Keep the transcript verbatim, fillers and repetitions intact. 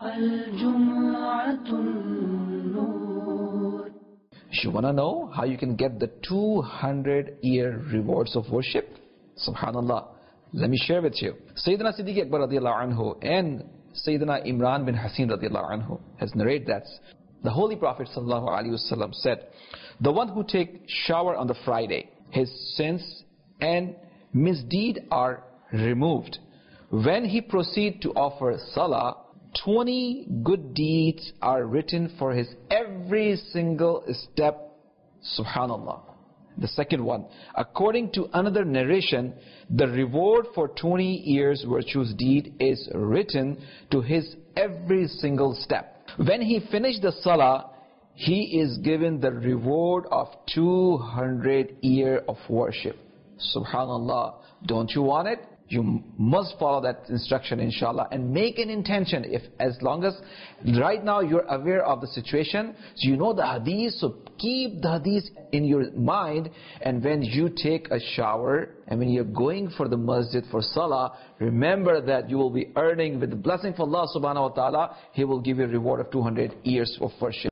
You want to know how you can get the two hundred year rewards of worship? Subhanallah. Let me share with you. Sayyidina Siddiq Akbar radiallahu anhu and Sayyidina Imran bin Hasin radiallahu anhu has narrated that the Holy Prophet sallallahu alaihi wasallam said, the one who take shower on the Friday, his sins and misdeed are removed. When he proceed to offer salah, twenty good deeds are written for his every single step. Subhanallah. The second one, according to another narration, the reward for twenty years virtuous deed is written to his every single step. When he finished the salah, he is given the reward of two hundred years of worship. Subhanallah. Don't you want it? You must follow that instruction, inshallah, and make an intention. If as long as right now you're aware of the situation, so you know the hadith, so keep the hadith in your mind. And when you take a shower and when you're going for the masjid for salah, remember that you will be earning with the blessing of Allah subhanahu wa ta'ala. He will give you a reward of two hundred years of worship.